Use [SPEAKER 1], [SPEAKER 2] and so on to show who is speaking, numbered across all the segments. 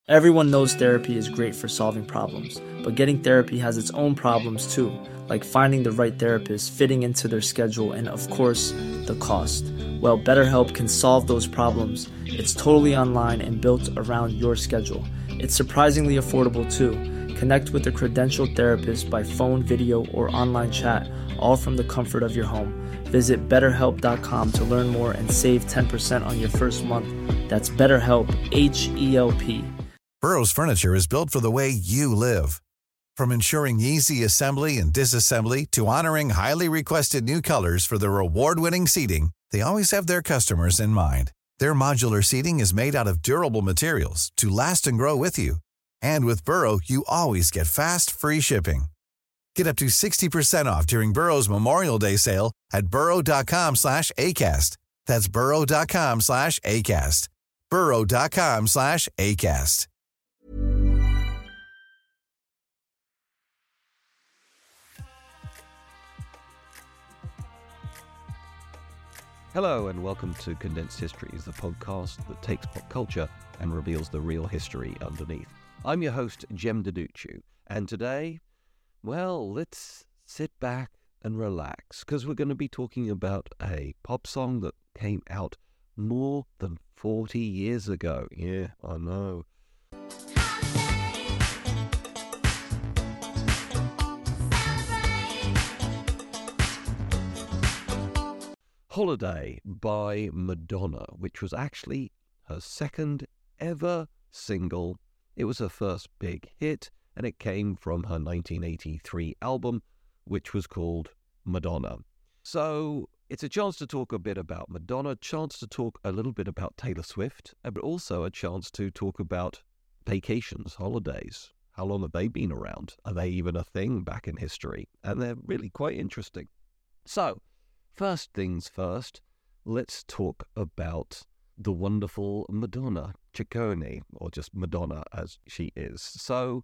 [SPEAKER 1] Everyone knows therapy is great for solving problems, but getting therapy has its own problems too, like finding the right therapist, fitting into their schedule, and of course, the cost. Well, BetterHelp can solve those problems. It's totally online and built around your schedule. It's surprisingly affordable too. Connect with a credentialed therapist by phone, video, or online chat, all from the comfort of your home. Visit BetterHelp.com to learn more and save 10% on your first month. That's BetterHelp, H-E-L-P.
[SPEAKER 2] Burrow's furniture is built for the way you live. From ensuring easy assembly and disassembly to honoring highly requested new colors for their award-winning seating, they always have their customers in mind. Their modular seating is made out of durable materials to last and grow with you. And with Burrow, you always get fast, free shipping. Get up to 60% off during Burrow's Memorial Day sale at burrow.com/ACAST. That's burrow.com/ACAST. burrow.com/ACAST.
[SPEAKER 3] Hello and welcome to Condensed Histories, the podcast that takes pop culture and reveals the real history underneath. I'm your host, Jem Deduccio, and today, well, let's sit back and relax, because we're going to be talking about a pop song that came out more than 40 years ago. Yeah, I know. Holiday by Madonna, which was actually her second ever single. It was her first big hit, and it came from her 1983 album, which was called Madonna. So it's a chance to talk a bit about Madonna, a chance to talk a little bit about Taylor Swift, but also a chance to talk about vacations, holidays. How long have they been around? Are they even a thing back in history? And they're really quite interesting. So, first things first, let's talk about the wonderful Madonna Ciccone, or just Madonna as she is. So,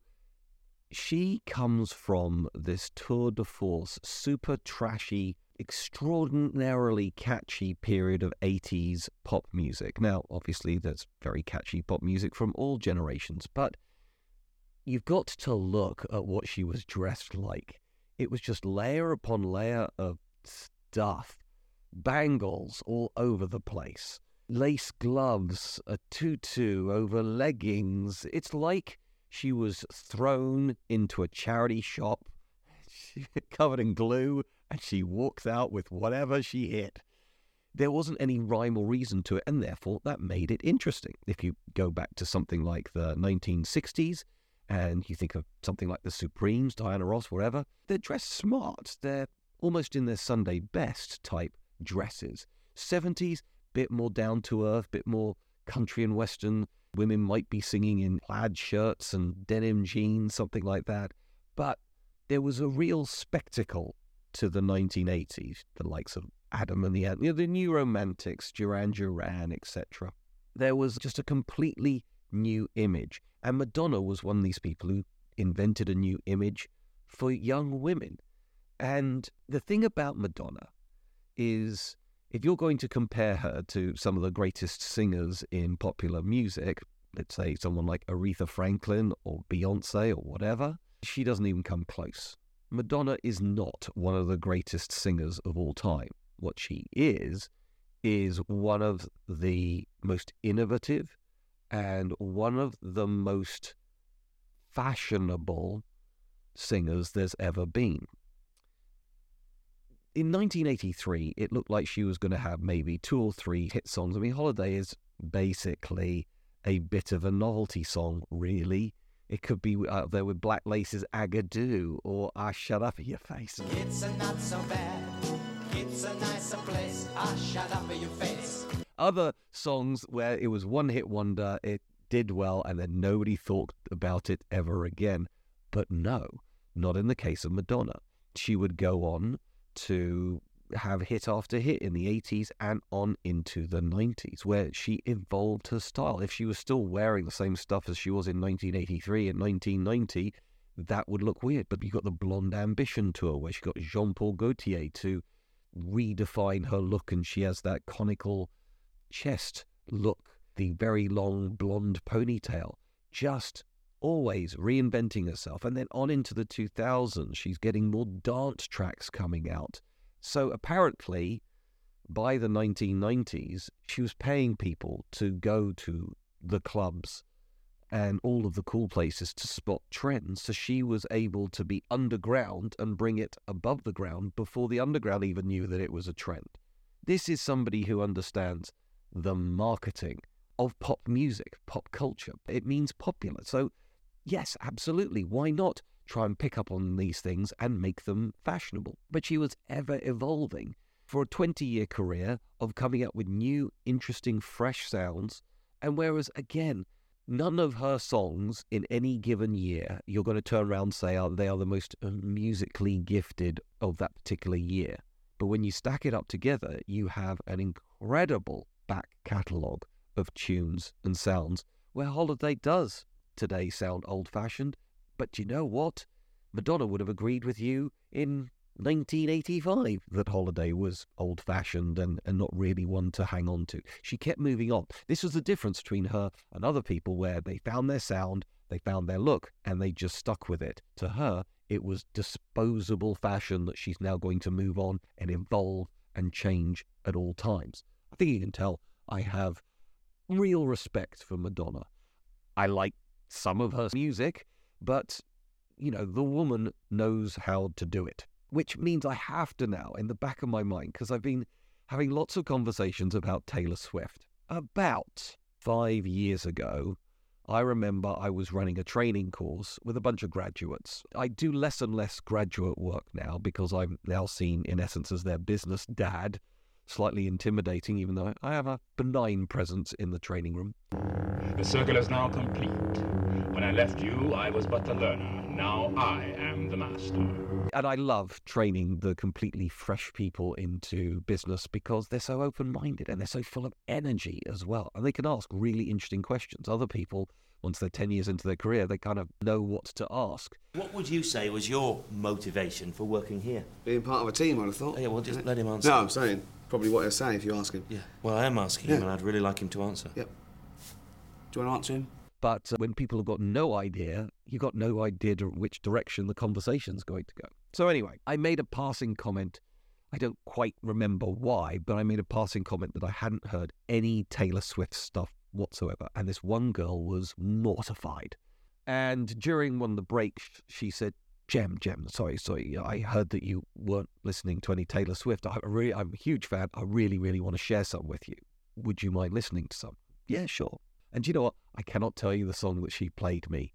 [SPEAKER 3] she comes from this tour de force, super trashy, extraordinarily catchy period of 80s pop music. Now, obviously, there's very catchy pop music from all generations, but you've got to look at what she was dressed like. It was just layer upon layer of stuff, bangles all over the place, lace gloves, a tutu over leggings. It's like she was thrown into a charity shop, covered in glue, and she walks out with whatever she hit. There wasn't any rhyme or reason to it, and therefore that made it interesting. If you go back to something like the 1960s, and you think of something like the Supremes, Diana Ross, whatever, they're dressed smart. They're almost in their Sunday best type dresses. 70s, bit more down to earth, bit more country and western. Women might be singing in plaid shirts and denim jeans, something like that. But there was a real spectacle to the 1980s, the likes of Adam and the Ant, the New Romantics, Duran Duran, etc. There was just a completely new image. And Madonna was one of these people who invented a new image for young women. And the thing about Madonna is, if you're going to compare her to some of the greatest singers in popular music, let's say someone like Aretha Franklin or Beyonce or whatever, she doesn't even come close. Madonna is not one of the greatest singers of all time. What she is one of the most innovative and one of the most fashionable singers there's ever been. In 1983, it looked like she was going to have maybe 2 or 3 hit songs. I mean, Holiday is basically a bit of a novelty song, really. It could be out there with Black Lace's Agadoo or Ah, Shut Up in Your Face.
[SPEAKER 4] It's not so bad, it's a nicer place, Ah, shut up in your face.
[SPEAKER 3] Other songs where it was one-hit wonder, it did well, and then nobody thought about it ever again. But no, not in the case of Madonna. She would go on to have hit after hit in the 80s and on into the 90s, where she evolved her style. If she was still wearing the same stuff as she was in 1983 and 1990, that would look weird. But you got the Blonde Ambition tour, where she got Jean-Paul Gaultier to redefine her look, and she has that conical chest look, the very long blonde ponytail. just always reinventing herself. And then on into the 2000s, she's getting more dance tracks coming out. So apparently, by the 1990s, she was paying people to go to the clubs and all of the cool places to spot trends. So she was able to be underground and bring it above the ground before the underground even knew that it was a trend. This is somebody who understands the marketing of pop music, pop culture. It means popular. So yes, absolutely. Why not try and pick up on these things and make them fashionable? But she was ever evolving for a 20-year career of coming up with new, interesting, fresh sounds. And whereas, again, none of her songs in any given year, you're going to turn around and say they are the most musically gifted of that particular year. But when you stack it up together, you have an incredible back catalogue of tunes and sounds where Holiday does today sound old-fashioned. But you know what? Madonna would have agreed with you in 1985 that Holiday was old-fashioned and not really one to hang on to. She kept moving on. This was the difference between her and other people, where they found their sound, they found their look, and they just stuck with it. To her, it was disposable fashion that she's now going to move on and evolve and change at all times. I think you can tell I have real respect for Madonna. I like some of her music, but, you know, the woman knows how to do it. Which means I have to now, in the back of my mind, because I've been having lots of conversations about Taylor Swift. About 5 years ago, I remember I was running a training course with a bunch of graduates. I do less and less graduate work now because I'm now seen, in essence, as their business dad. Slightly intimidating, even though I have a benign presence in the training room.
[SPEAKER 5] The circle is now complete. When I left you, I was but the learner. Now I am the master.
[SPEAKER 3] And I love training the completely fresh people into business because they're so open-minded and they're so full of energy as well. And they can ask really interesting questions. Other people, once they're 10 years into their career, they kind of know what to ask.
[SPEAKER 6] What would you say was your motivation for working here?
[SPEAKER 7] Being part of a team, I'd have thought.
[SPEAKER 6] Oh, yeah, well, just let him answer.
[SPEAKER 7] No, I'm saying probably what he'll say if you ask him.
[SPEAKER 6] Yeah, well, I am asking him, and I'd really like him to answer.
[SPEAKER 7] Yep. Do you want to answer him?
[SPEAKER 3] But when people have got no idea, you've got no idea which direction the conversation's going to go. So anyway, I made a passing comment. I don't quite remember why, but I made a passing comment that I hadn't heard any Taylor Swift stuff whatsoever. And this one girl was mortified. And during one of the breaks, she said, Jem, sorry, I heard that you weren't listening to any Taylor Swift. I'm a huge fan. I really, really want to share some with you. Would you mind listening to some? Yeah, sure. And do you know what? I cannot tell you the song that she played me.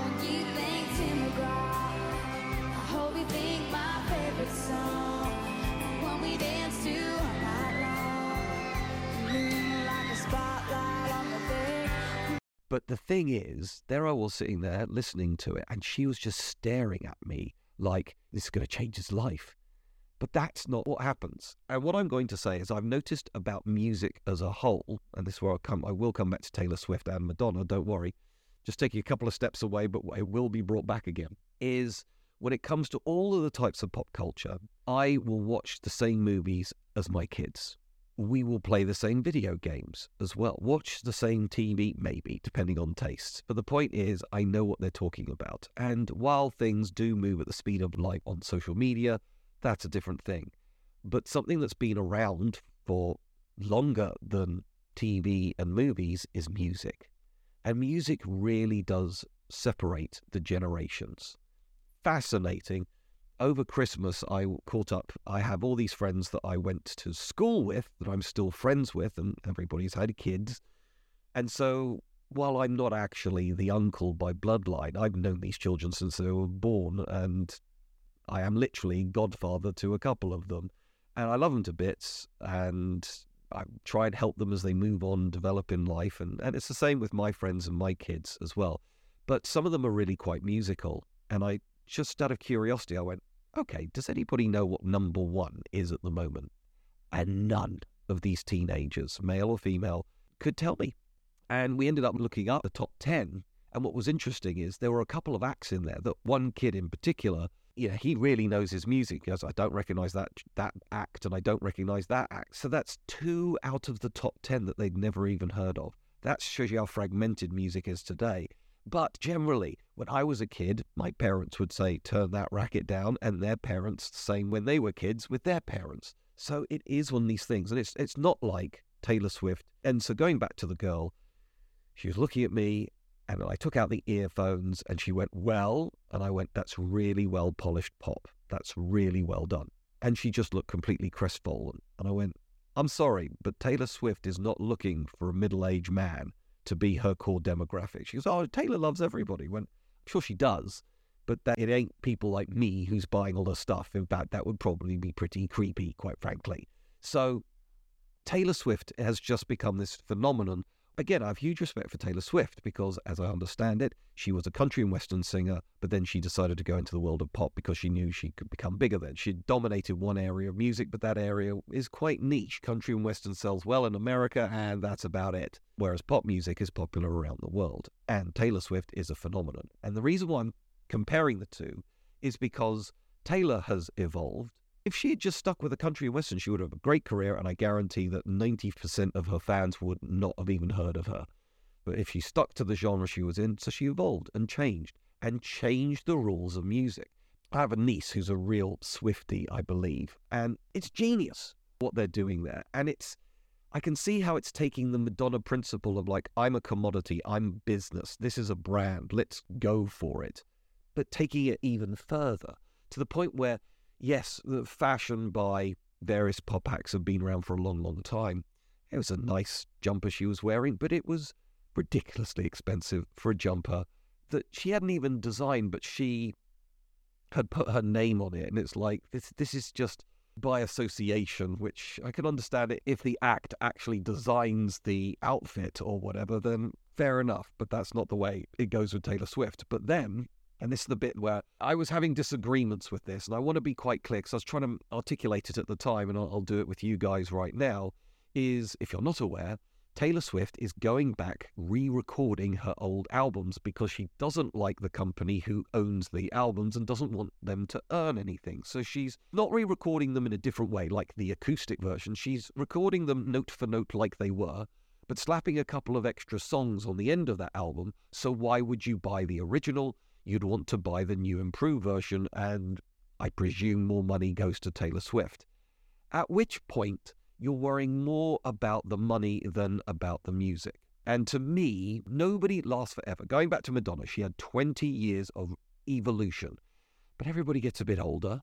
[SPEAKER 3] But the thing is, there I was sitting there listening to it, and she was just staring at me like, this is going to change his life. But that's not what happens. And what I'm going to say is I've noticed about music as a whole, and this is where I will come back to Taylor Swift and Madonna, don't worry. Just taking a couple of steps away, but it will be brought back again, is when it comes to all of the types of pop culture, I will watch the same movies as my kids. We will play the same video games as well. Watch the same TV, maybe, depending on tastes. But the point is, I know what they're talking about. And while things do move at the speed of light on social media, that's a different thing. But something that's been around for longer than TV and movies is music. And music really does separate the generations. Fascinating. Over Christmas, I caught up. I have all these friends that I went to school with, that I'm still friends with, and everybody's had kids. And so, while I'm not actually the uncle by bloodline, I've known these children since they were born, and I am literally godfather to a couple of them. And I love them to bits, and I try and help them as they move on, develop in life, and it's the same with my friends and my kids as well. But some of them are really quite musical, and I just out of curiosity, I went, okay, does anybody know what number one is at the moment? And none of these teenagers, male or female, could tell me. And we ended up looking up the top 10. And what was interesting is there were a couple of acts in there that one kid in particular, he really knows his music. He goes, I don't recognize that act and I don't recognize that act. So that's 2 out of the top 10 that they'd never even heard of. That shows you how fragmented music is today. But generally, when I was a kid, my parents would say, turn that racket down, and their parents the same when they were kids with their parents. So it is one of these things, and it's not like Taylor Swift. And so going back to the girl, she was looking at me, and I took out the earphones, and she went, well, and I went, that's really well polished pop. That's really well done. And she just looked completely crestfallen. And I went, I'm sorry, but Taylor Swift is not looking for a middle-aged man to be her core demographic. She goes, oh, Taylor loves everybody. When I'm sure she does, but that it ain't people like me who's buying all the stuff. In fact, that would probably be pretty creepy, quite frankly. So Taylor Swift has just become this phenomenon. Again, I have huge respect for Taylor Swift because, as I understand it, she was a country and western singer, but then she decided to go into the world of pop because she knew she could become bigger then. She dominated one area of music, but that area is quite niche. Country and western sells well in America, and that's about it. Whereas pop music is popular around the world, and Taylor Swift is a phenomenon. And the reason why I'm comparing the two is because Taylor has evolved. If she had just stuck with the country and western, she would have a great career, and I guarantee that 90% of her fans would not have even heard of her. But if she stuck to the genre she was in, so she evolved and changed the rules of music. I have a niece who's a real Swiftie, I believe, and it's genius what they're doing there. And I can see how it's taking the Madonna principle of like, I'm a commodity, I'm business, this is a brand, let's go for it. But taking it even further to the point where, yes, the fashion by various pop acts have been around for a long, long time. It was a nice jumper she was wearing, but it was ridiculously expensive for a jumper that she hadn't even designed, but she had put her name on it. And it's like, this is just by association, which I can understand it. If the act actually designs the outfit or whatever, then fair enough. But that's not the way it goes with Taylor Swift. But then, and this is the bit where I was having disagreements with this, and I want to be quite clear because I was trying to articulate it at the time, and I'll do it with you guys right now, is, if you're not aware, Taylor Swift is going back, re-recording her old albums because she doesn't like the company who owns the albums and doesn't want them to earn anything. So she's not re-recording them in a different way, like the acoustic version. She's recording them note for note like they were, but slapping a couple of extra songs on the end of that album. So why would you buy the original? You'd want to buy the new improved version, and I presume more money goes to Taylor Swift. At which point, you're worrying more about the money than about the music. And to me, nobody lasts forever. Going back to Madonna, she had 20 years of evolution. But everybody gets a bit older,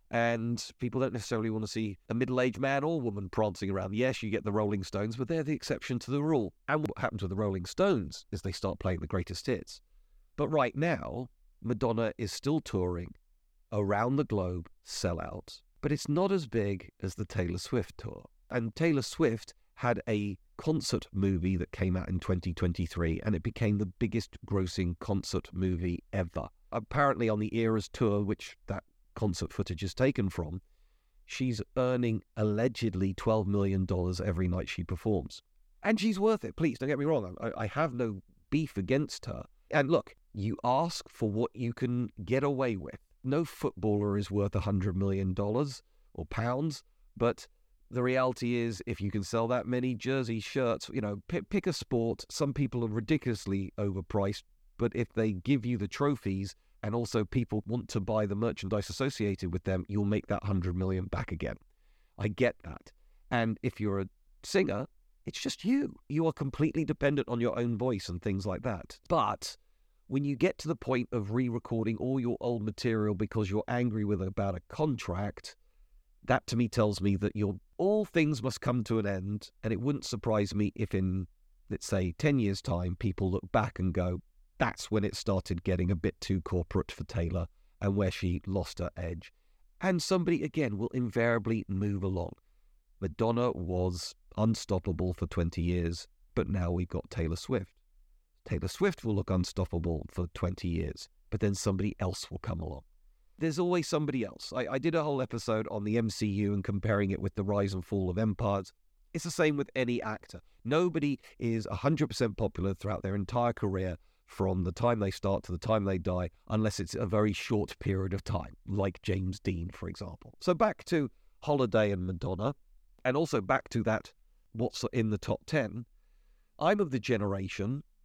[SPEAKER 3] and people don't necessarily want to see a middle-aged man or woman prancing around. Yes, you get the Rolling Stones, but they're the exception to the rule. And what happens with the Rolling Stones is they start playing the greatest hits. But right now, Madonna is still touring around the globe, sellouts. But it's not as big as the Taylor Swift tour. And Taylor Swift had a concert movie that came out in 2023, and it became the biggest grossing concert movie ever. Apparently on the Eras tour, which that concert footage is taken from, she's earning allegedly $12 million every night she performs. And she's worth it, please, don't get me wrong. I have no beef against her. And look, you ask for what you can get away with. No footballer is worth $100 million or pounds, but the reality is, if you can sell that many jersey shirts, pick a sport. Some people are ridiculously overpriced, but if they give you the trophies and also people want to buy the merchandise associated with them, you'll make that 100 million back again. I get that. And if you're a singer, it's just you. You are completely dependent on your own voice and things like that. But when you get to the point of re-recording all your old material because you're angry about a contract, that to me tells me that all things must come to an end, and it wouldn't surprise me if in, let's say, 10 years' time, people look back and go, that's when it started getting a bit too corporate for Taylor and where she lost her edge. And somebody, again, will invariably move along. Madonna was unstoppable for 20 years, but now we've got Taylor Swift. Taylor Swift will look unstoppable for 20 years, but then somebody else will come along. There's always somebody else. I did a whole episode on the MCU and comparing it with the rise and fall of empires. It's the same with any actor. Nobody is 100% popular throughout their entire career from the time they start to the time they die, unless it's a very short period of time, like James Dean, for example. So back to Holiday and Madonna, and also back to that, what's in the top 10. I'm of the generation,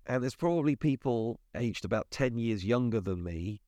[SPEAKER 3] And there's probably people aged about 10 years younger than me.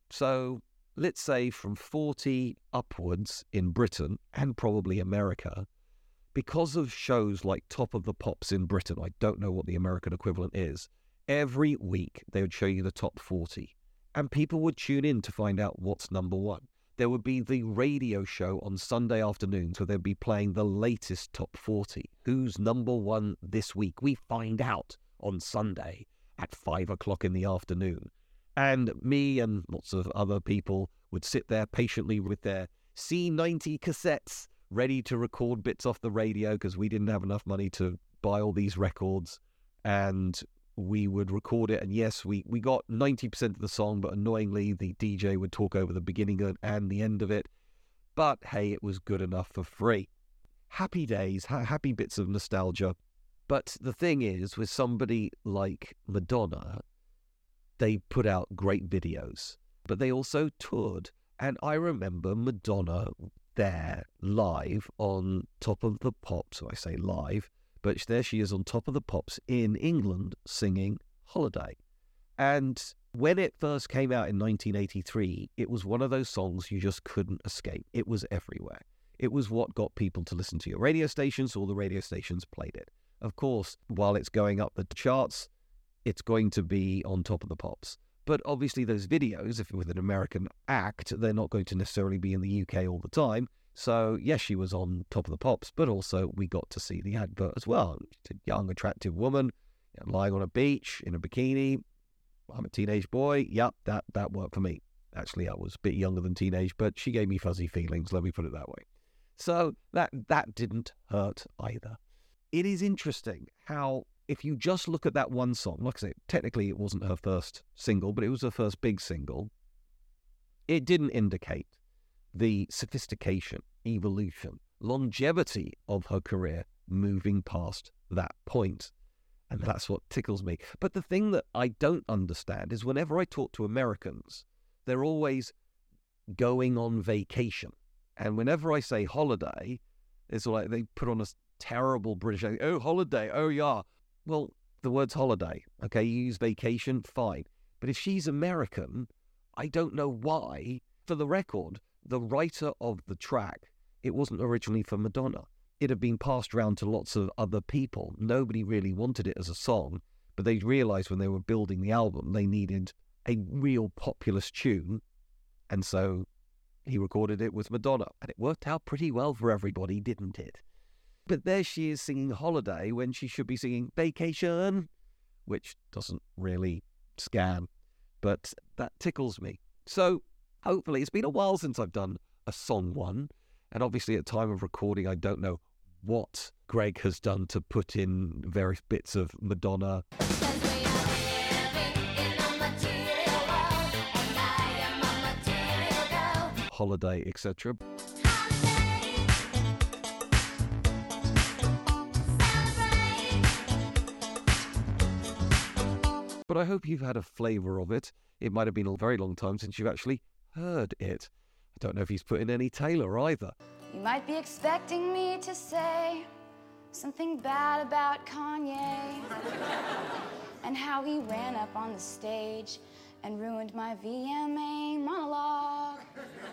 [SPEAKER 3] So let's say from 40 upwards in Britain and probably America, because of shows like Top of the Pops in Britain, I don't know what the American equivalent is, every week they would show you the top 40. And people would tune in to find out what's number one. There would be the radio show on Sunday afternoons where they'd be playing the latest top 40. Who's number one this week? We find out on Sunday at 5 o'clock in the afternoon. And me and lots of other people would sit there patiently with their C90 cassettes ready to record bits off the radio because we didn't have enough money to buy all these records. And we would record it. And yes, we got 90% of the song, but annoyingly, the DJ would talk over the beginning and the end of it. But hey, it was good enough for free. Happy days, happy bits of nostalgia. But the thing is, with somebody like Madonna, they put out great videos, but they also toured. And I remember Madonna there live on Top of the Pops. I say live, but there she is on Top of the Pops in England singing Holiday. And when it first came out in 1983, it was one of those songs you just couldn't escape. It was everywhere. It was what got people to listen to your radio stations. All the radio stations played it. Of course, while it's going up the charts, it's going to be on Top of the Pops. But obviously those videos, if with an American act, they're not going to necessarily be in the UK all the time. So yes, she was on Top of the Pops, but also we got to see the advert as well. She's a young, attractive woman lying on a beach in a bikini. I'm a teenage boy. Yep, that worked for me. Actually, I was a bit younger than teenage, but she gave me fuzzy feelings, let me put it that way. So that didn't hurt either. It is interesting how, if you just look at that one song, like I say, technically it wasn't her first single, but it was her first big single. It didn't indicate the sophistication, evolution, longevity of her career moving past that point. And that's what tickles me. But the thing that I don't understand is whenever I talk to Americans, they're always going on vacation. And whenever I say holiday, it's like they put on a terrible British accent. Oh, holiday. Oh, yeah. Well, the word's holiday. Okay, you use vacation, fine. But if she's American, I don't know why. For the record, the writer of the track, it wasn't originally for Madonna. It had been passed around to lots of other people. Nobody really wanted it as a song, but they realized when they were building the album, they needed a real populous tune. And so he recorded it with Madonna. And it worked out pretty well for everybody, didn't it? But there she is singing Holiday when she should be singing Vacation, which doesn't really scan. But that tickles me. So hopefully, it's been a while since I've done a song one. And obviously at time of recording, I don't know what Greg has done to put in various bits of Madonna. Holiday, etc. But I hope you've had a flavour of it. It might have been a very long time since you've actually heard it. I don't know if he's put in any Taylor either.
[SPEAKER 8] You might be expecting me to say something bad about Kanye and how he ran up on the stage and ruined my VMA monologue.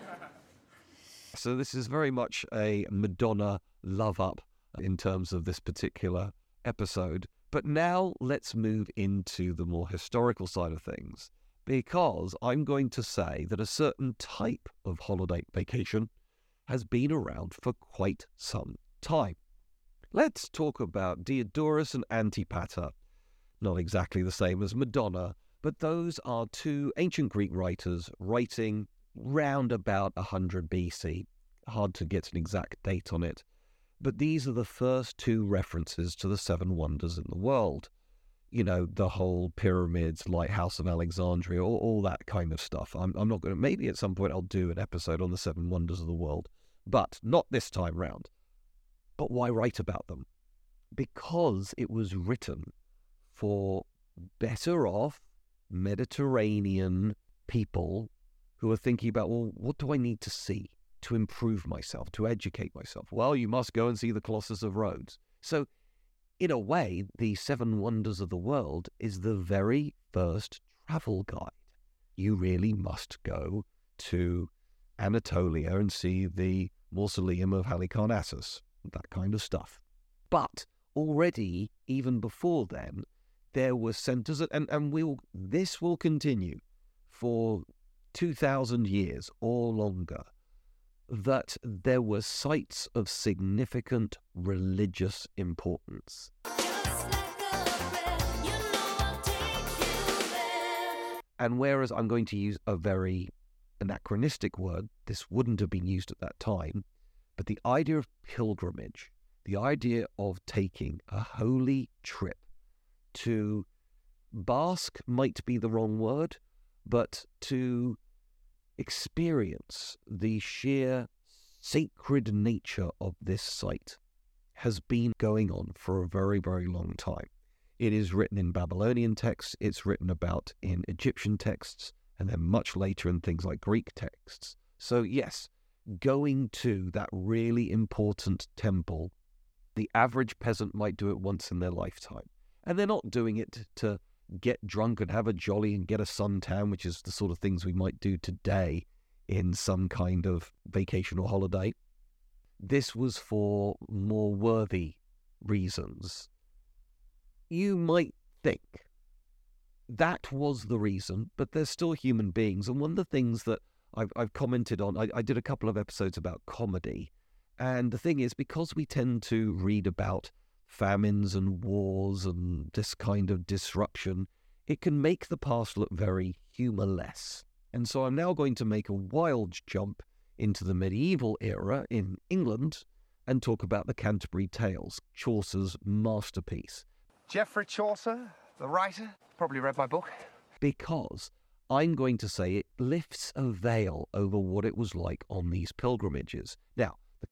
[SPEAKER 3] So this is very much a Madonna love-up in terms of this particular episode. But now let's move into the more historical side of things, because I'm going to say that a certain type of holiday vacation has been around for quite some time. Let's talk about Diodorus and Antipater. Not exactly the same as Madonna, but those are two ancient Greek writers writing round about 100 BC. Hard to get an exact date on it. But these are the first two references to the seven wonders in the world. You know, the whole pyramids, Lighthouse of Alexandria, all that kind of stuff. I'm not going to, maybe at some point I'll do an episode on the seven wonders of the world, but not this time round. But why write about them? Because it was written for better off Mediterranean people who are thinking about, well, what do I need to see to improve myself, to educate myself? Well, you must go and see the Colossus of Rhodes. So in a way, the Seven Wonders of the World is the very first travel guide. You really must go to Anatolia and see the mausoleum of Halicarnassus, that kind of stuff. But already, even before then, there were centres, and this will continue for 2,000 years or longer, that there were sites of significant religious importance. And whereas I'm going to use a very anachronistic word, this wouldn't have been used at that time, but the idea of pilgrimage, the idea of taking a holy trip to bask might be the wrong word, but to experience the sheer sacred nature of this site has been going on for a very, very long time. It is written in Babylonian texts, it's written about in Egyptian texts, and then much later in things like Greek texts. So yes, going to that really important temple, the average peasant might do it once in their lifetime. And they're not doing it to get drunk and have a jolly and get a suntan, which is the sort of things we might do today in some kind of vacation or holiday. This was for more worthy reasons. You might think that was the reason, but they're still human beings. And one of the things that I've commented on, I did a couple of episodes about comedy. And the thing is, because we tend to read about famines and wars and this kind of disruption, it can make the past look very humorless. And so I'm now going to make a wild jump into the medieval era in England and talk about the Canterbury Tales, Chaucer's masterpiece.
[SPEAKER 9] Geoffrey Chaucer, the writer, probably read my book.
[SPEAKER 3] Because I'm going to say it lifts a veil over what it was like on these pilgrimages. Now,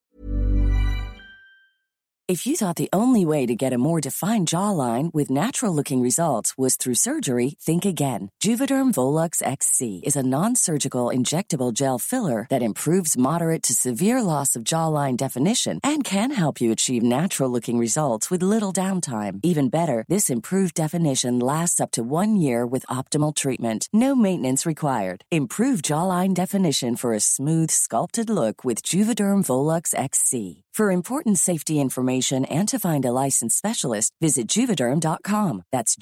[SPEAKER 10] if you thought the only way to get a more defined jawline with natural-looking results was through surgery, think again. Juvederm Volux XC is a non-surgical injectable gel filler that improves moderate to severe loss of jawline definition and can help you achieve natural-looking results with little downtime. Even better, this improved definition lasts up to 1 year with optimal treatment. No maintenance required. Improve jawline definition for a smooth, sculpted look with Juvederm Volux XC. For important safety information and to find a licensed specialist, visit Juvederm.com. That's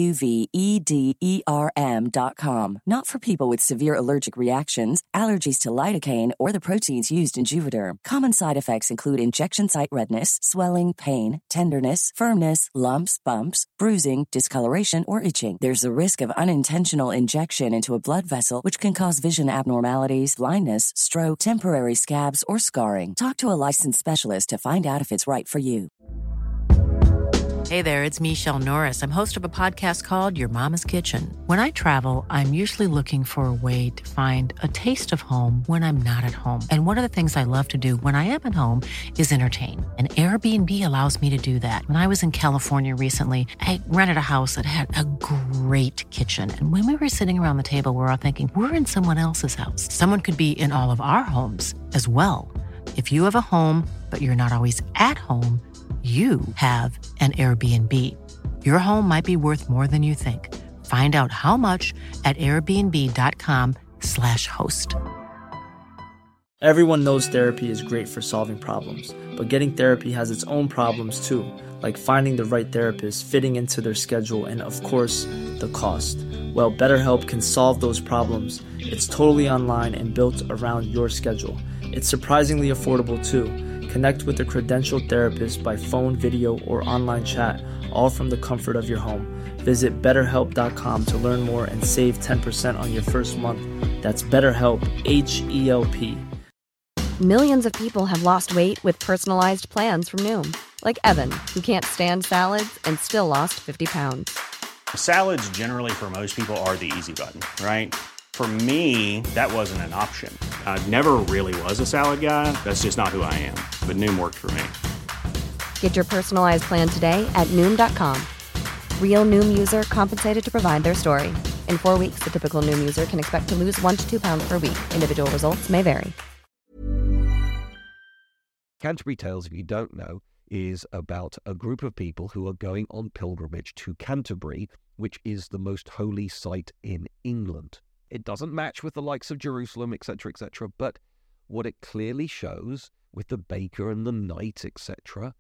[SPEAKER 10] Juvederm.com. Not for people with severe allergic reactions, allergies to lidocaine, or the proteins used in Juvederm. Common side effects include injection site redness, swelling, pain, tenderness, firmness, lumps, bumps, bruising, discoloration, or itching. There's a risk of unintentional injection into a blood vessel, which can cause vision abnormalities, blindness, stroke, temporary scabs, or scarring. Talk to a licensed specialist to find out if it's right for you.
[SPEAKER 11] Hey there, it's Michelle Norris. I'm host of a podcast called Your Mama's Kitchen. When I travel, I'm usually looking for a way to find a taste of home when I'm not at home. And one of the things I love to do when I am at home is entertain. And Airbnb allows me to do that. When I was in California recently, I rented a house that had a great kitchen. And when we were sitting around the table, we were all thinking, we're in someone else's house. Someone could be in all of our homes as well. If you have a home, but you're not always at home, you have an Airbnb. Your home might be worth more than you think. Find out how much at airbnb.com/host.
[SPEAKER 1] Everyone knows therapy is great for solving problems, but getting therapy has its own problems too, like finding the right therapist, fitting into their schedule, and of course, the cost. Well, BetterHelp can solve those problems. It's totally online and built around your schedule. It's surprisingly affordable too. Connect with a credentialed therapist by phone, video, or online chat, all from the comfort of your home. Visit BetterHelp.com to learn more and save 10% on your first month. That's BetterHelp, H-E-L-P.
[SPEAKER 12] Millions of people have lost weight with personalized plans from Noom. Like Evan, who can't stand salads and still lost 50 pounds.
[SPEAKER 13] Salads generally for most people are the easy button, right? For me, that wasn't an option. I never really was a salad guy. That's just not who I am. But Noom worked for me.
[SPEAKER 12] Get your personalized plan today at Noom.com. Real Noom user compensated to provide their story. In 4 weeks, the typical Noom user can expect to lose 1 to 2 pounds per week. Individual results may vary.
[SPEAKER 3] Canterbury Tales, if you don't know, is about a group of people who are going on pilgrimage to Canterbury, which is the most holy site in England. It doesn't match with the likes of Jerusalem, etc., etc., but what it clearly shows with the baker and the knight, etc.,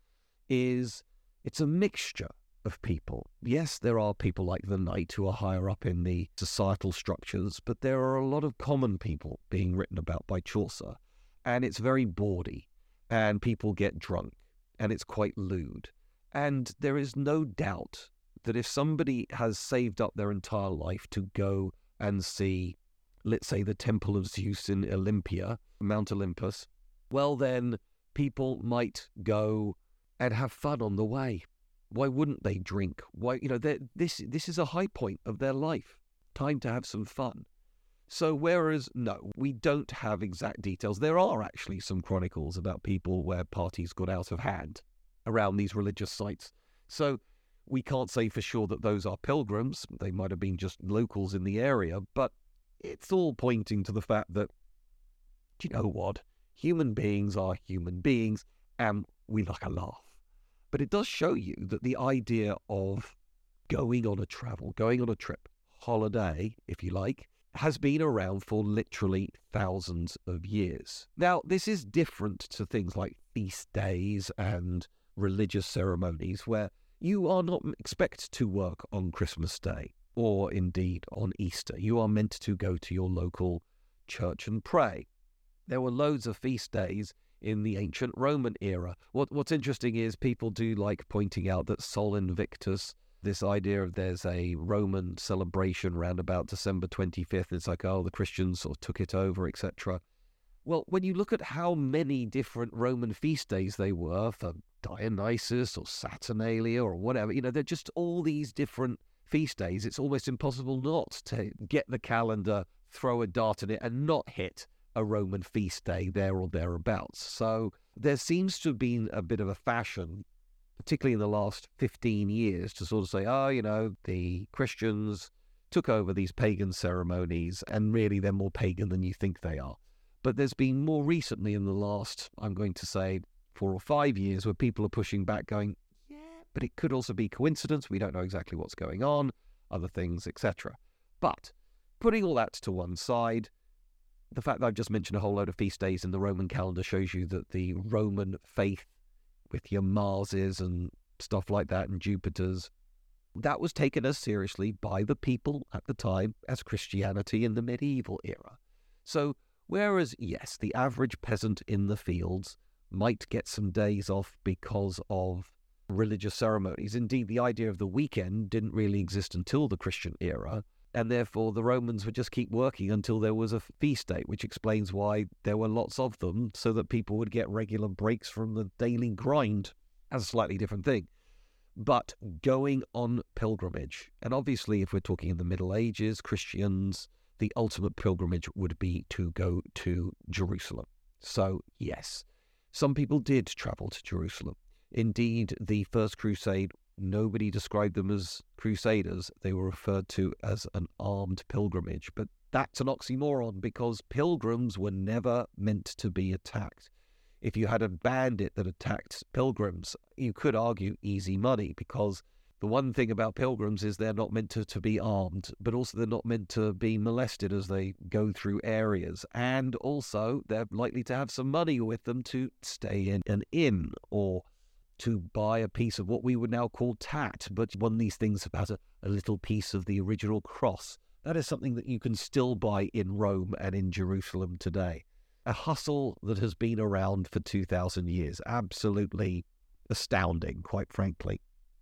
[SPEAKER 3] is it's a mixture of people. Yes, there are people like the knight who are higher up in the societal structures, but there are a lot of common people being written about by Chaucer, and it's very bawdy, and people get drunk, and it's quite lewd. And there is no doubt that if somebody has saved up their entire life to go and see, let's say, the Temple of Zeus in Olympia, Mount Olympus, well then people might go and have fun on the way. Why wouldn't they drink? Why, this is a high point of their life. Time to have some fun. So whereas, no, we don't have exact details. There are actually some chronicles about people where parties got out of hand around these religious sites. So we can't say for sure that those are pilgrims. They might have been just locals in the area, but it's all pointing to the fact that, do you know what? Human beings are human beings, and we like a laugh. But it does show you that the idea of going on a trip, holiday, if you like, has been around for literally thousands of years. Now, this is different to things like feast days and religious ceremonies where you are not expected to work on Christmas Day or indeed on Easter. You are meant to go to your local church and pray. There were loads of feast days in the ancient Roman era. What's interesting is people do like pointing out that Sol Invictus, this idea of there's a Roman celebration around about December 25th, it's like, oh, the Christians sort of took it over, etc. Well, when you look at how many different Roman feast days they were for Dionysus or Saturnalia or whatever, they're just all these different feast days. It's almost impossible not to get the calendar, throw a dart in it and not hit a Roman feast day there or thereabouts. So there seems to have been a bit of a fashion, particularly in the last 15 years, to sort of say, the Christians took over these pagan ceremonies and really they're more pagan than you think they are. But there's been more recently in the last, I'm going to say, 4 or 5 years where people are pushing back going, yeah, but it could also be coincidence. We don't know exactly what's going on, other things, etc. But putting all that to one side, the fact that I've just mentioned a whole load of feast days in the Roman calendar shows you that the Roman faith with your Marses and stuff like that and Jupiters, that was taken as seriously by the people at the time as Christianity in the medieval era. So whereas, yes, the average peasant in the fields might get some days off because of religious ceremonies. Indeed, the idea of the weekend didn't really exist until the Christian era, and therefore the Romans would just keep working until there was a feast day, which explains why there were lots of them, so that people would get regular breaks from the daily grind. That's a slightly different thing. But going on pilgrimage, and obviously if we're talking in the Middle Ages, Christians, the ultimate pilgrimage would be to go to Jerusalem. So yes, some people did travel to Jerusalem. Indeed, the First Crusade, nobody described them as crusaders. They were referred to as an armed pilgrimage. But that's an oxymoron because pilgrims were never meant to be attacked. If you had a bandit that attacked pilgrims, you could argue easy money, because the one thing about pilgrims is they're not meant to be armed, but also they're not meant to be molested as they go through areas. And also they're likely to have some money with them to stay in an inn or to buy a piece of what we would now call tat, but one of these things about a little piece of the original cross. That is something that you can still buy in Rome and in Jerusalem today. A hustle that has been around for 2,000 years. Absolutely astounding, quite frankly.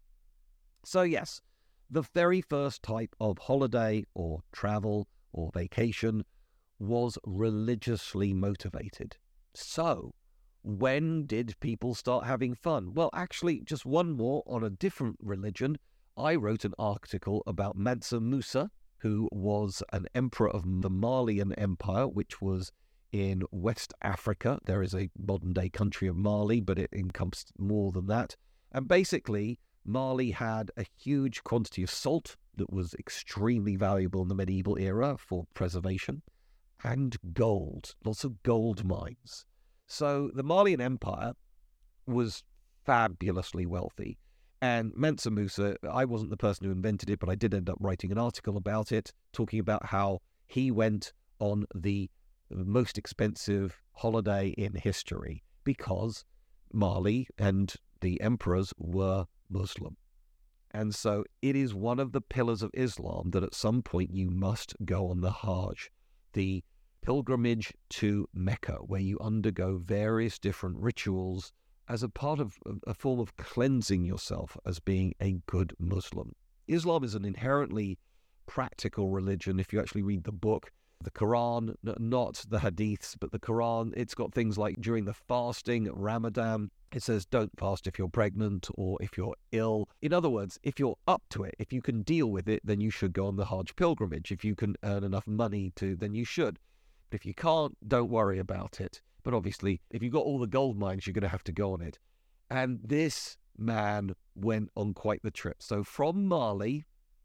[SPEAKER 3] So yes, the very first type of holiday or travel or vacation was religiously motivated. So when did people start having fun? Well, actually, just one more on a different religion. I wrote an article about Mansa Musa, who was an emperor of the Malian Empire, which was in West Africa. There is a modern-day country of Mali, but it encompassed more than that. And basically, Mali had a huge quantity of salt that was extremely valuable in the medieval era for preservation, and gold, lots of gold mines. So the Malian Empire was fabulously wealthy. And Mansa Musa, I wasn't the person who invented it, but I did end up writing an article about it, talking about how he went on the most expensive holiday in history because Mali and the emperors were Muslim. And so it is one of the pillars of Islam that at some point you must go on the Hajj, the pilgrimage to Mecca, where you undergo various different rituals as a part of a form of cleansing yourself as being a good Muslim. Islam is an inherently practical religion. If you actually read the book, the Quran, not the Hadiths, but the Quran, it's got things like during the fasting, Ramadan, it says don't fast if you're pregnant or if you're ill. In other words, if you're up to it, if you can deal with it, then you should go on the Hajj pilgrimage. If you can earn enough money to, then you should. But if you can't, don't worry about it. But obviously, if you've got all the gold mines, you're going to have to go on it. And this man went on quite the trip. So from Mali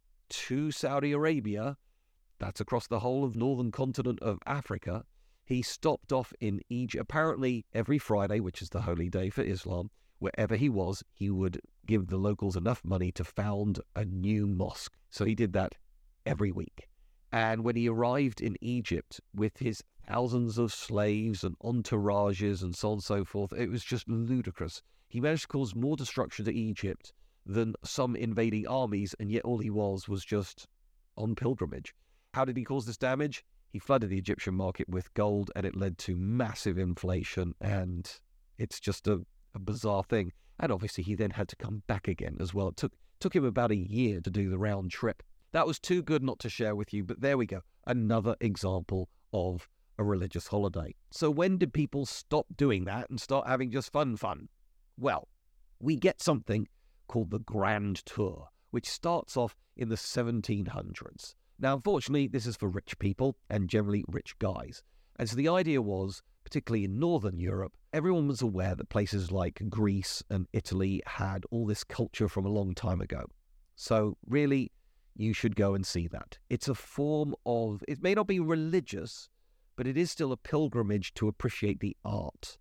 [SPEAKER 3] to Saudi Arabia, that's across the whole of northern continent of Africa, he stopped off in Egypt. Apparently, every Friday, which is the holy day for Islam, wherever he was, he would give the locals enough money to found a new mosque. So he did that every week. And when he arrived in Egypt with his thousands of slaves and entourages and so on and so forth, it was just ludicrous. He managed to cause more destruction to Egypt than some invading armies, and yet all he was just on pilgrimage. How did he cause this damage? He flooded the Egyptian market with gold, and it led to massive inflation, and it's just a bizarre thing. And obviously he then had to come back again as well. It took him about a year to do the round trip. That was too good not to share with you, but there we go. Another example of a religious holiday. So when did people stop doing that and start having just fun? Well, we get something called the Grand Tour, which starts off in the 1700s. Now, unfortunately, this is for rich people and generally rich guys. And so the idea was, particularly in Northern Europe, everyone was aware that places like Greece and Italy had all this culture from a long time ago. So really, you should go and see that. It's a form of, it may not be religious, but it is still a pilgrimage to appreciate the art.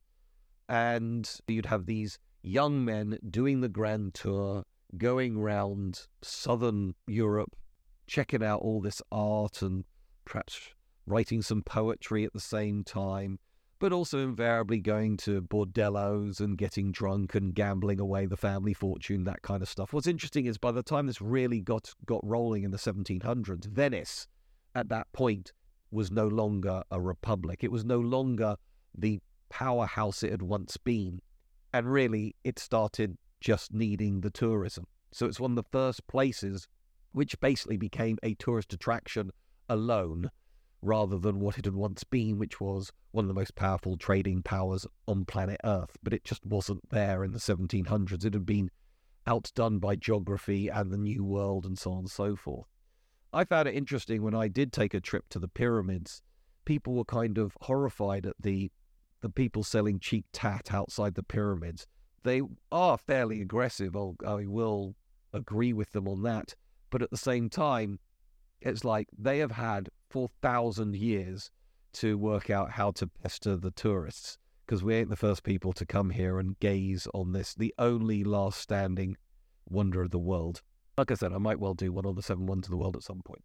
[SPEAKER 3] And you'd have these young men doing the Grand Tour, going around Southern Europe, checking out all this art and perhaps writing some poetry at the same time, but also invariably going to bordellos and getting drunk and gambling away the family fortune, that kind of stuff. What's interesting is by the time this really got rolling in the 1700s, Venice at that point was no longer a republic. It was no longer the powerhouse it had once been. And really, it started just needing the tourism. So it's one of the first places which basically became a tourist attraction alone, rather than what it had once been, which was one of the most powerful trading powers on planet Earth. But it just wasn't there in the 1700s. It had been outdone by geography and the New World and so on and so forth. I found it interesting when I did take a trip to the pyramids, people were kind of horrified at the people selling cheap tat outside the pyramids. They are fairly aggressive. I will agree with them on that. But at the same time, it's like they have had 4,000 years to work out how to pester the tourists, because we ain't the first people to come here and gaze on this, the only last standing wonder of the world. Like I said, I might well do one of the 7 wonders of the world at some point.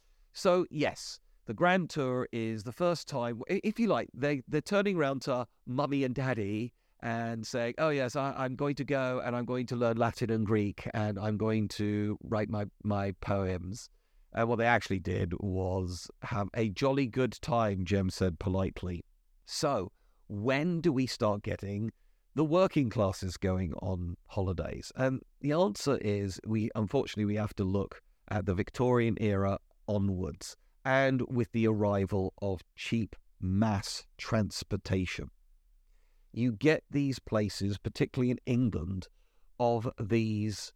[SPEAKER 3] So yes, the Grand Tour is the first time, if you like, they're turning around to mummy and daddy and saying, oh yes, I'm going to go and I'm going to learn Latin and Greek and I'm going to write my poems. And what they actually did was have a jolly good time, Jem said politely. So when do we start getting the working classes going on holidays? And the answer is, unfortunately, we have to look at the Victorian era onwards, and with the arrival of cheap mass transportation. You get these places, particularly in England, of these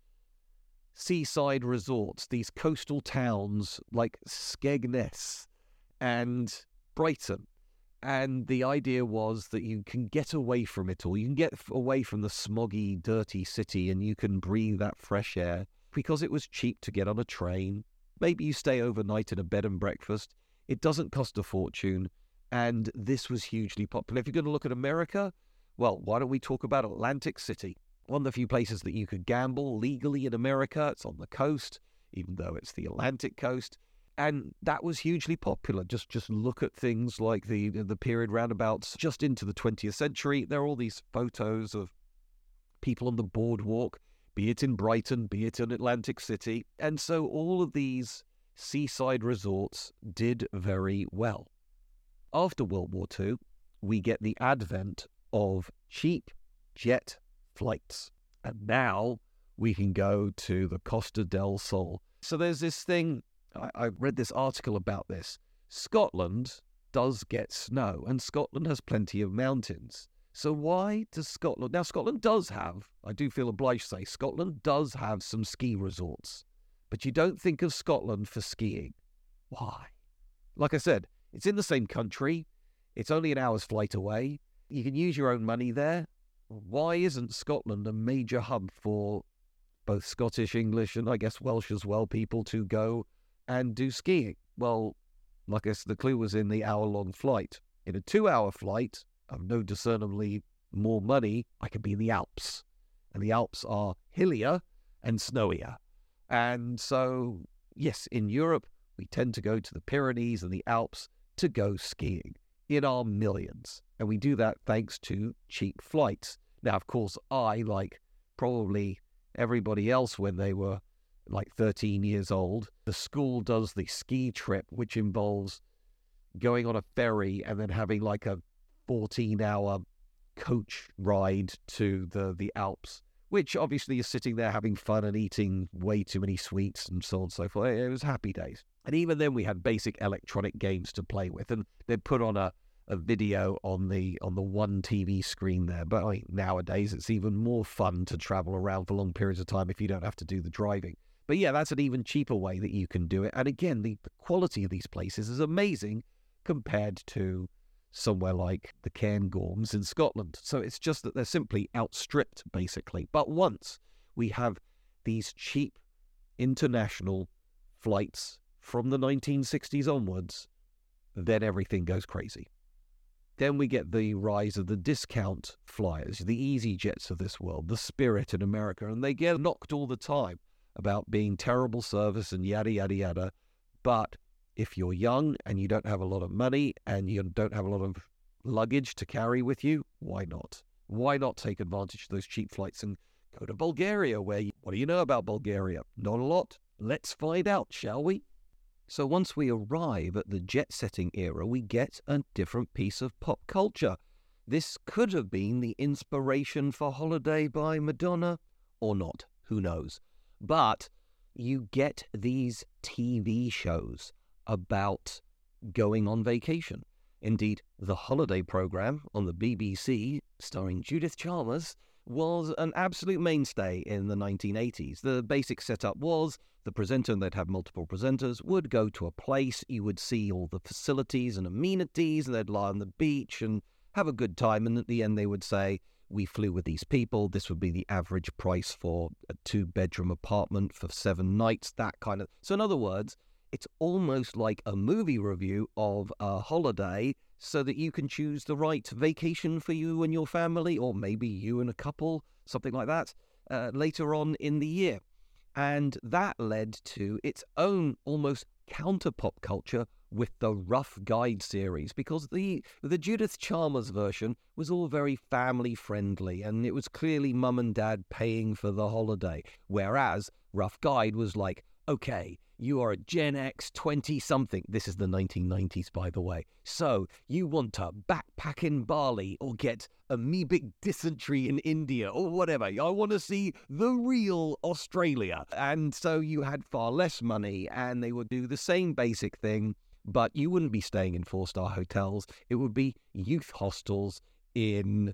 [SPEAKER 3] seaside resorts, these coastal towns like Skegness and Brighton. And the idea was that you can get away from it all. You can get away from the smoggy, dirty city and you can breathe that fresh air because it was cheap to get on a train. Maybe you stay overnight in a bed and breakfast. It doesn't cost a fortune. And this was hugely popular. If you're going to look at America, well, why don't we talk about Atlantic City? one of the few places that you could gamble legally in America. It's on the coast, even though it's the Atlantic coast. And that was hugely popular. Just look at things like the period roundabouts just into the 20th century. There are all these photos of people on the boardwalk, be it in Brighton, be it in Atlantic City. And so all of these seaside resorts did very well. After World War II, we get the advent of cheap jet flights. And now we can go to the Costa del Sol. So there's this thing, I read this article about this. Scotland does get snow, and Scotland has plenty of mountains. So why does Scotland... Now, Scotland does have, I do feel obliged to say, Scotland does have some ski resorts. But you don't think of Scotland for skiing. Why? Like I said, it's in the same country. It's only an hour's flight away. You can use your own money there. Why isn't Scotland a major hub for both Scottish, English, and I guess Welsh as well, people to go and do skiing? Well, like I said, the clue was in the hour-long flight. In a 2-hour flight of no discernibly more money, I could be in the Alps. And the Alps are hillier and snowier. And so, yes, in Europe, we tend to go to the Pyrenees and the Alps to go skiing in our millions. And we do that thanks to cheap flights. Now, of course, I, like probably everybody else when they were like 13 years old, the school does the ski trip, which involves going on a ferry and then having like a 14-hour coach ride to the Alps, which obviously is sitting there having fun and eating way too many sweets and so on and so forth. It was happy days. And even then we had basic electronic games to play with, and they'd put on a video on the one TV screen there. But I mean, nowadays it's even more fun to travel around for long periods of time if you don't have to do the driving. But yeah, that's an even cheaper way that you can do it. And again, the quality of these places is amazing compared to somewhere like the Cairngorms in Scotland. So it's just that they're simply outstripped, basically. But once we have these cheap international flights from the 1960s onwards, then everything goes crazy. Then we get the rise of the discount flyers, the EasyJets of this world, the Spirit in America, and they get knocked all the time about being terrible service and yada, yada, yada. But if you're young and you don't have a lot of money and you don't have a lot of luggage to carry with you, why not? Why not take advantage of those cheap flights and go to Bulgaria, where what do you know about Bulgaria? Not a lot. Let's find out, shall we? So once we arrive at the jet-setting era, we get a different piece of pop culture. This could have been the inspiration for Holiday by Madonna, or not, who knows. But you get these TV shows about going on vacation. Indeed, the Holiday programme on the BBC, starring Judith Chalmers, was an absolute mainstay in the 1980s. The basic setup was the presenter, and they'd have multiple presenters, would go to a place, you would see all the facilities and amenities, and they'd lie on the beach and have a good time, and at the end they would say, we flew with these people, this would be the average price for a 2-bedroom apartment for 7 nights, that kind of... So in other words, it's almost like a movie review of a holiday so that you can choose the right vacation for you and your family, or maybe you and a couple, something like that, later on in the year. And that led to its own almost counter-pop culture with the Rough Guide series, because the Judith Chalmers version was all very family-friendly, and it was clearly mum and dad paying for the holiday, whereas Rough Guide was like, okay, you are a Gen X 20-something. This is the 1990s, by the way. So you want to backpack in Bali or get amoebic dysentery in India or whatever. I want to see the real Australia. And so you had far less money, and they would do the same basic thing, but you wouldn't be staying in 4-star hotels. It would be youth hostels in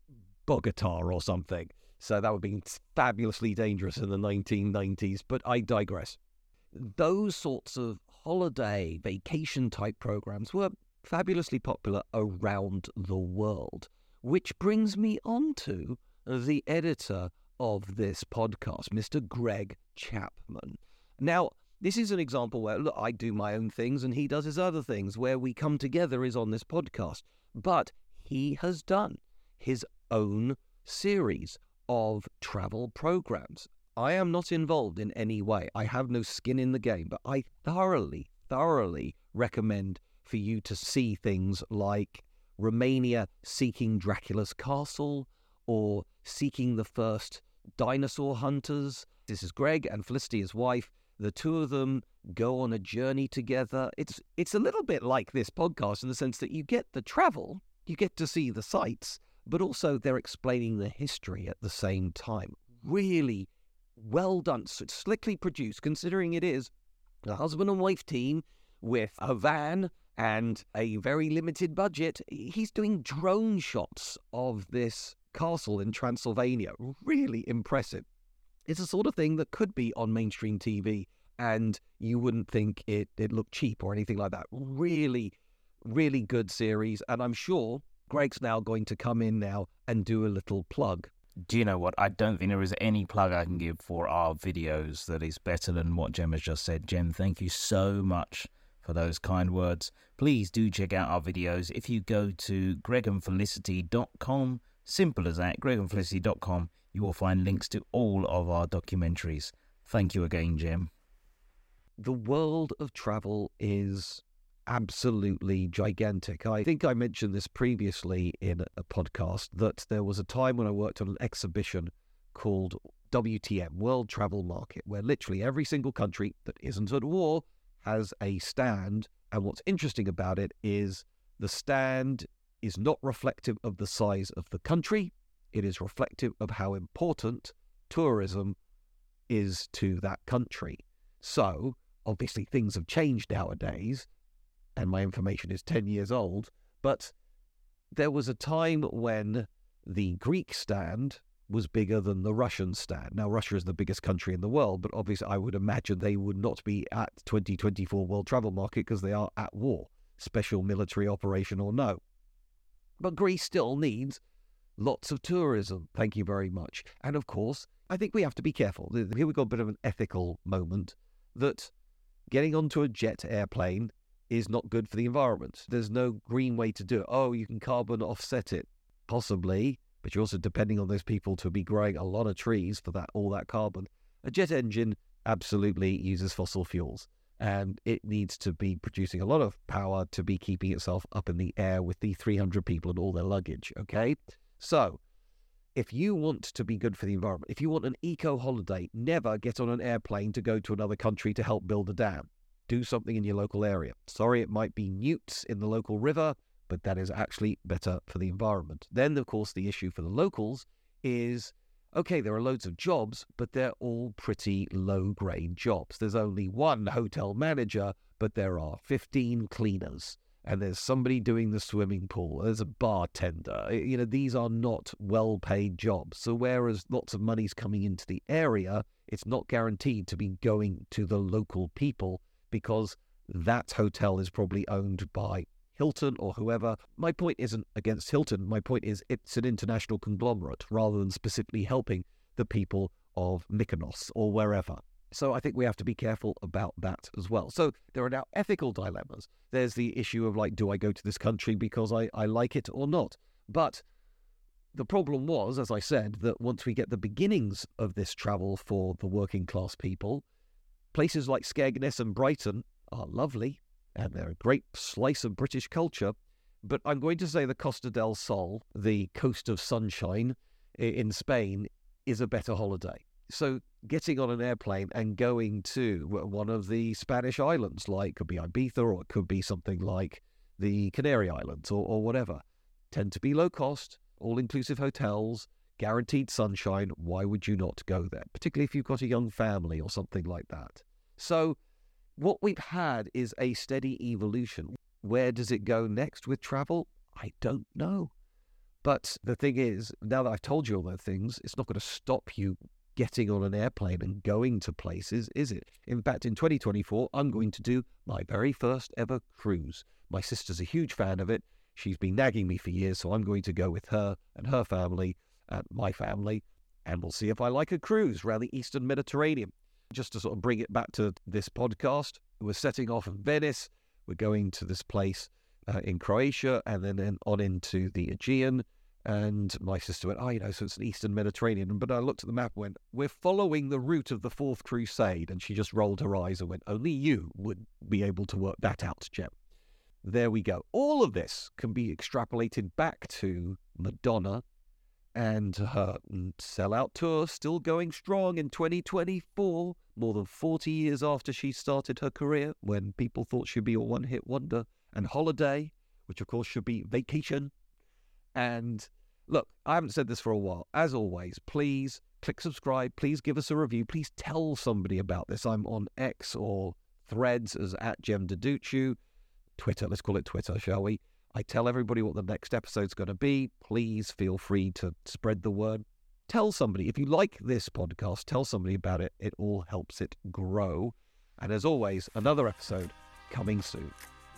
[SPEAKER 3] Bogota or something. So that would be fabulously dangerous in the 1990s, but I digress. Those sorts of holiday, vacation-type programs were fabulously popular around the world, which brings me on to the editor of this podcast, Mr. Greg Chapman. Now, this is an example where, look, I do my own things and he does his other things. Where we come together is on this podcast. But he has done his own series of travel programs. I am not involved in any way. I have no skin in the game, but I thoroughly recommend for you to see things like Romania seeking Dracula's castle or seeking the first dinosaur hunters. This is Greg and Felicity, his wife. The two of them go on a journey together. It's a little bit like this podcast in the sense that you get the travel, you get to see the sights, but also they're explaining the history at the same time. Really well done. So it's slickly produced, considering it is a husband and wife team with a van and a very limited budget. He's doing drone shots of this castle in Transylvania. Really impressive. It's the sort of thing that could be on mainstream TV and you wouldn't think it looked cheap or anything like that. Really, really good series. And I'm sure Greg's now going to come in now and do a little plug.
[SPEAKER 14] Do you know what? I don't think there is any plug I can give for our videos that is better than what Jem has just said. Jem, thank you so much for those kind words. Please do check out our videos. If you go to gregandfelicity.com, simple as that, gregandfelicity.com, you will find links to all of our documentaries. Thank you again, Jem.
[SPEAKER 3] The world of travel is absolutely gigantic. I think I mentioned this previously in a podcast that there was a time when I worked on an exhibition called WTM, World Travel Market, where literally every single country that isn't at war has a stand. And what's interesting about it is the stand is not reflective of the size of the country. It is reflective of how important tourism is to that country. So obviously things have changed nowadays, and my information is 10 years old, but there was a time when the Greek stand was bigger than the Russian stand. Now, Russia is the biggest country in the world, but obviously I would imagine they would not be at 2024 World Travel Market because they are at war, special military operation or no. But Greece still needs lots of tourism. Thank you very much. And of course, I think we have to be careful. Here we've got a bit of an ethical moment that getting onto a jet airplane is not good for the environment. There's no green way to do it. Oh, you can carbon offset it. Possibly, but you're also depending on those people to be growing a lot of trees for that, all that carbon. A jet engine absolutely uses fossil fuels, and it needs to be producing a lot of power to be keeping itself up in the air with the 300 people and all their luggage, okay? So, if you want to be good for the environment, if you want an eco holiday, never get on an airplane to go to another country to help build a dam. Do something in your local area. Sorry, it might be newts in the local river, but that is actually better for the environment. Then, of course, the issue for the locals is, okay, there are loads of jobs, but they're all pretty low-grade jobs. There's only one hotel manager, but there are 15 cleaners. And there's somebody doing the swimming pool. There's a bartender. You know, these are not well-paid jobs. So whereas lots of money's coming into the area, it's not guaranteed to be going to the local people because that hotel is probably owned by Hilton or whoever. My point isn't against Hilton. My point is it's an international conglomerate rather than specifically helping the people of Mykonos or wherever. So I think we have to be careful about that as well. So there are now ethical dilemmas. There's the issue of like, do I go to this country because I like it or not? But the problem was, as I said, that once we get the beginnings of this travel for the working class people, places like Skegness and Brighton are lovely and they're a great slice of British culture. But I'm going to say the Costa del Sol, the coast of sunshine in Spain, is a better holiday. So getting on an airplane and going to one of the Spanish islands, like could be Ibiza or it could be something like the Canary Islands or whatever, tend to be low cost, all-inclusive hotels, guaranteed sunshine. Why would you not go there? Particularly if you've got a young family or something like that. So what we've had is a steady evolution. Where does it go next with travel? I don't know. But the thing is, now that I've told you all those things, it's not going to stop you getting on an airplane and going to places, is it? In fact, in 2024, I'm going to do my very first ever cruise. My sister's a huge fan of it. She's been nagging me for years, so I'm going to go with her and her family and my family, and we'll see if I like a cruise around the Eastern Mediterranean. Just to sort of bring it back to this podcast, we're setting off in Venice. We're going to this place in Croatia and then on into the Aegean. And my sister went, so it's an Eastern Mediterranean. But I looked at the map and went, we're following the route of the Fourth Crusade. And she just rolled her eyes and went, only you would be able to work that out, Jem. There we go. All of this can be extrapolated back to Madonna and her sellout tour still going strong in 2024, more than 40 years after she started her career, when people thought she'd be a one-hit wonder. And Holiday, which of course should be Vacation. And look, I haven't said this for a while. As always, please click subscribe. Please give us a review. Please tell somebody about this. I'm on X or Threads as @JemDeduccio. Twitter, let's call it Twitter, shall we? I tell everybody what the next episode's going to be. Please feel free to spread the word. Tell somebody. If you like this podcast, tell somebody about it. It all helps it grow. And as always, another episode coming soon.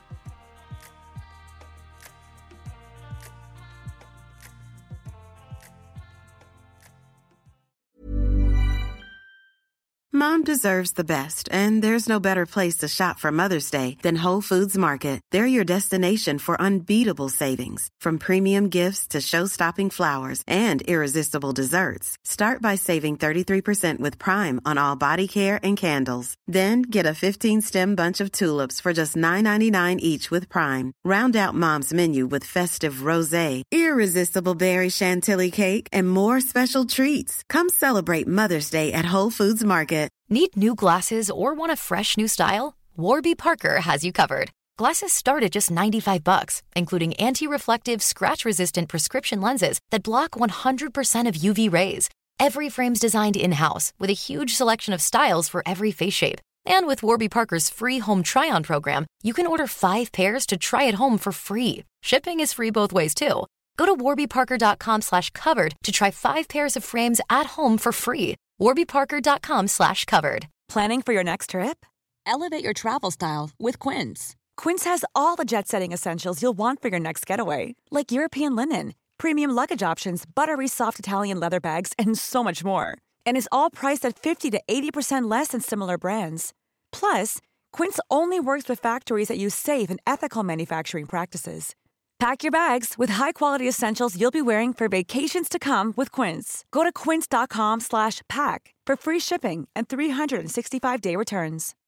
[SPEAKER 15] Mom deserves the best, and there's no better place to shop for Mother's Day than Whole Foods Market. They're your destination for unbeatable savings, from premium gifts to show-stopping flowers and irresistible desserts. Start by saving 33% with Prime on all body care and candles. Then get a 15-stem bunch of tulips for just $9.99 each with Prime. Round out Mom's menu with festive rosé, irresistible berry chantilly cake, and more special treats. Come celebrate Mother's Day at Whole Foods Market.
[SPEAKER 16] Need new glasses or want a fresh new style? Warby Parker has you covered. Glasses start at just $95, including anti-reflective, scratch-resistant prescription lenses that block 100% of UV rays. Every frame's designed in-house with a huge selection of styles for every face shape. And with Warby Parker's free home try-on program, you can order 5 pairs to try at home for free. Shipping is free both ways, too. Go to warbyparker.com/covered to try 5 pairs of frames at home for free. warbyparker.com/covered.
[SPEAKER 17] Planning for your next trip? Elevate your travel style with Quince. Quince has all the jet-setting essentials you'll want for your next getaway, like European linen, premium luggage options, buttery soft Italian leather bags, and so much more. And is all priced at 50 to 80% less than similar brands. Plus, Quince only works with factories that use safe and ethical manufacturing practices. Pack your bags with high-quality essentials you'll be wearing for vacations to come with Quince. Go to quince.com/pack for free shipping and 365-day returns.